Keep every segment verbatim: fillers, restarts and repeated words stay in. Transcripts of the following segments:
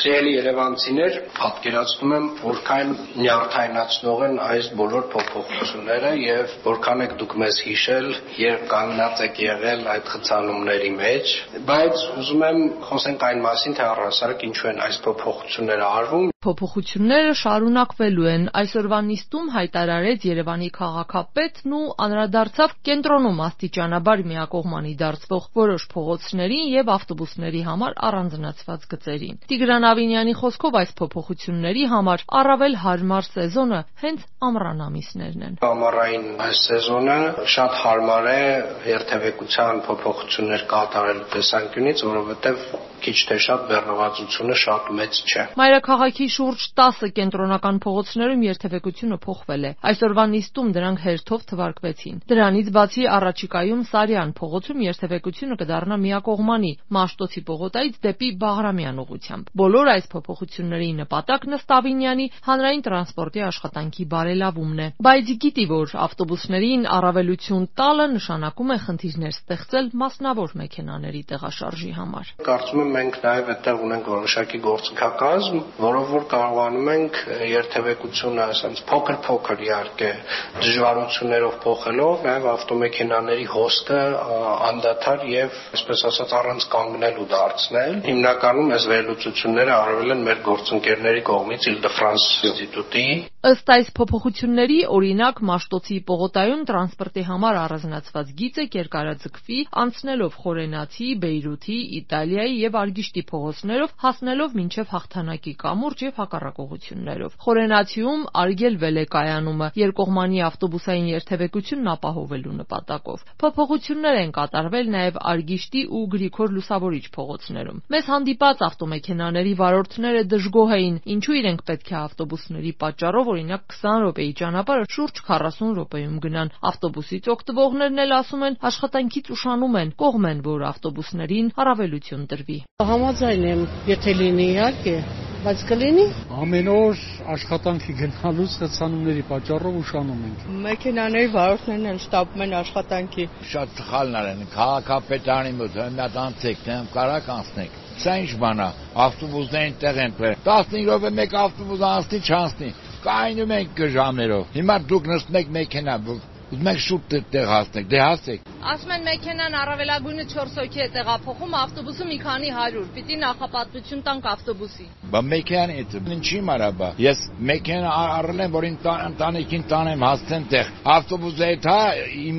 Սիրելի երևանցիներ, պատկերացնում եմ, որքան նյարդայնացնող են այս բոլոր փոփոխությունները եւ որքան եք դուք մեզ հիշել, երբ կանգնած եք եղել այդ խցանումների մեջ, բայց ուզում եմ խոսենք այն մասին, թե առհասարակ ինչու են այս փոփոխությունները արվում։ Փոփոխությունները շարունակվելու են։ Այսօրվա նիստում հայտարարեց Երևանի քաղաքապետն ու անդրադարձավ կենտրոնում աստիճանաբար միակողմանի դարձվող որոշ փողոցների եւ ավտոբուսների համար առանձնացված գծերին։ Տիգրան Ավինյանի խոսքով այս փոփոխությունների համար առավել հարմար սեզոնը հենց ամռան ամիսներն են։ Ամառային այս սեզոնը շատ հարմար է երթևեկության փոփոխություններ կատարելու տեսանկյունից, որովհետեւ քիչ թե շատ բեռնվածությունը շատ մեծ չէ։ Մայրաքաղաքի շուրջ տասը կենտրոնական փողոցներում երթևեկությունը փոխվել է։ Այսօրվա նիստում դրանք հերթով թվարկվեցին։ Դրանից բացի առաջիկայում Սարյան փողոցում երթևեկությունը կդառնա միակողմանի Մաշտոցի պողոտայից դեպի Բաղրամյան ուղղությամբ։ Բոլոր այս փոփոխությունների նպատակն ըստ Ավինյանի հանրային տրանսպորտի աշխատանքի բարելավումն է։ Բայց գիտի, որ ավտոբուսներին առավելություն տալը նշանակում է խնդիրներ ստեղծել մասնավոր մեքենաների տեղաշարժի համար։ Կարծում եմ մենք նաև այդտեղ ունենք որոշակի գործիքակազմ, որով որ կարողանում ենք երթևեկությունը ասենց փոքր-փոքր իհարկե դժվարություններով փոխելով նաև ավտոմեքենաների հոսքը անդադար եւ այսպես ասած առանց կանգնելու դարձնել։ Հիմնականում այս վերլուծությունները արվել են մեր գործընկերների կողմից Île-de-France ինստիտուտի։ Ըստ այս փոփոխությունների, օրինակ Մաշտոցի պողոտայում տրանսպորտի համար առանձնացված գիծը կերկարաձգվի անցնելով Խորենացի, Բեյրութի, Իտալիայի եւ Արգիշտի փողոցներով, հասնելով մինչեւ Հաղթանակի կամուրջ եւ հակառակողություններով։ Խորենացիում արգելվել է կայանումը երկկողմանի ավտոբուսային երթևեկությունն ապահովելու նպատակով։ Փոփոխություններ են կատարվել նաեւ Արգիշտի ու Գրիգոր Լուսավորիչ փողոցներում։ Մեզ հանդիպած ավտոմեքենաների վարորդները դժգոհ էին, ինչու իրենք պետք է ավտոբուսների պատճառով օրինակ քսան րոպեի ճանապարհը շուրջ քառասուն րոպեում գնան։ Ավտոբուսից օգտվողներն էլ ասում են, աշխատանքից ուշանում են, կողմ են, որ ավտոբուսներին առավելություն տրվի։ Համաձայն եմ, եթե լինի իհարկե, բայց կլինի։ Ամեն օր աշխատանքի գնալուց խցանումների պատճառով ուշանում ենք։ Մեքենաների վարորդներն էլ շտապում են աշխատանքի։ Շատ սխալներ են, քաղաքապետարանի մոտ մի անցեք, դեմ կարակ անցնեք։ Սա ինչ բան է, ավտոբուսներին տեղ են բերել։ տասնհինգ րոպե մեկ ավտոբուս անցնի, չանցնի։ Կայնում ենք ժամերով։ Հիմա դուք նստում եք մեքենա, ուզում եք շուտ տեղ հասնեք, դե հասեք։ Ասում են մեքենան առավելագույնը չորս հոգի է տեղափոխում, ավտոբուսը մի քանի հարյուր, պիտի նախապատվություն տանք ավտոբուսի։ Բա մեքենան է, ինչի մարաբա։ Ես մեքենա առել եմ, որ ընտանիքին տանեմ, հասցնեմ տեղ։ Ավտոբուսը հետ հա,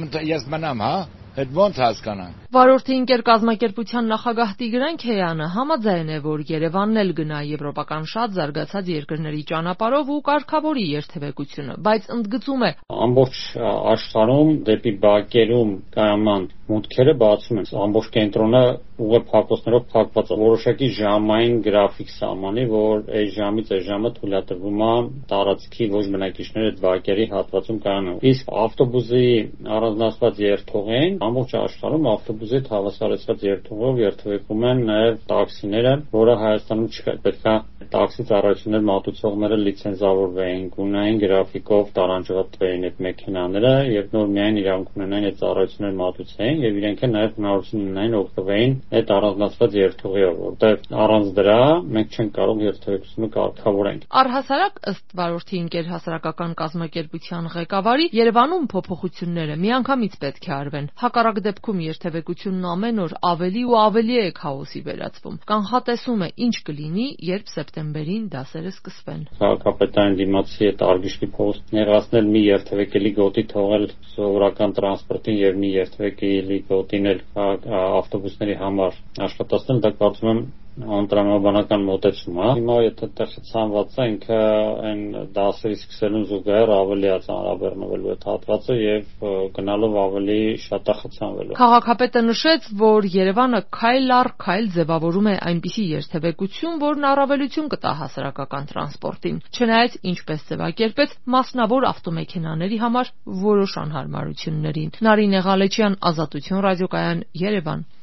ես մնամ, հա։ Այդ ո՞նց հասկանանք։ Վարորդի ընկեր կազմակերպության նախագահ Տիգրան Քեյանը համաձայն է, որ Երևանն էլ գնա եվրոպական շատ զարգացած երկրների ճանապարհով ու կարգավորի երթևեկությունը, բայց ընդգծում է. ամբողջ աշխարհում դեպի բակերում կայաման մուտքերը բացում են։ Ամբողջ կենտրոնը ուղեփակոցներով փակված է։ Որոշակի ժամային գրաֆիկ սահմանի, որ այս ժամից այս ժամը թույլատրվում է տարածքի ոչ բնակիչների այդ բակերի հատվածում կայանալ։ Իսկ ավտոբուսի առանձնացված երթուղին ամբողջ աշխարհում ավտոբուսի հավասարեցված երթուղով երթևեկում են նաև տաքսիները, որը Հայաստանում չկա։ Պետք է տաքսի ծառայություններ մատուցողները լիցենզավորվեին, գունային գրաֆիկով տարանջվատվեին այդ մեքենաները եւ նոր միայն իրավունք ունենային այդ ծառայություններ մատուցեին եւ իրենք էլ նաև հնարավորություն ունենային օգտվեին այդ առանձնացված երթուղիով, որտեղ առանց դրա մենք չենք կարող երթևեկությունը կարգավորենք։ Առհասարակ ըստ վարորդի ընկեր հասարակական կազմակերպության ղեկավարի Երևանում փոփոխությունները միանգամից պետք է արվեն։ Հակառակ դեպքում երթևեկությունն ամեն օր ավելի ու ավելի է քաոսի վերածվում։ Կանխատեսում է ինչ կլինի, երբ սեպտեմբերին դասերը սկսվեն։ Քաղաքապետարան դիմացի այդ Արգիշտի փողոցը ներկայացնել մի երթևեկելի գոտի թողել սովորական տրանսպորտին եւ մի երթևեկելի գոտին էլ ավտոբուսների համար աշխատացնել, դա կարծում եմ անտրամաբանական մոտեցում է։ Հիմա եթե այդտեղ ցանված է, ինքը այն դասերի սկսելուն զուգահեռ ավելի է ծանրաբեռնվելու այդ հատվածը եւ գնալով ավելի շատ է խցանվելու։ Քաղաքապետը նշեց, որ Երևանը քայլ առ քայլ ձևավորում է այնպիսի երթևեկություն, որն առավելություն կտա հասարակական տրանսպորտին, չնայած ինչպես ձևակերպեց մասնավոր ավտոմեքենաների համար որոշ անհարմարություններին։ Նարինե Ղալեչյան, Ազատություն ռադիոկայան, Երևան։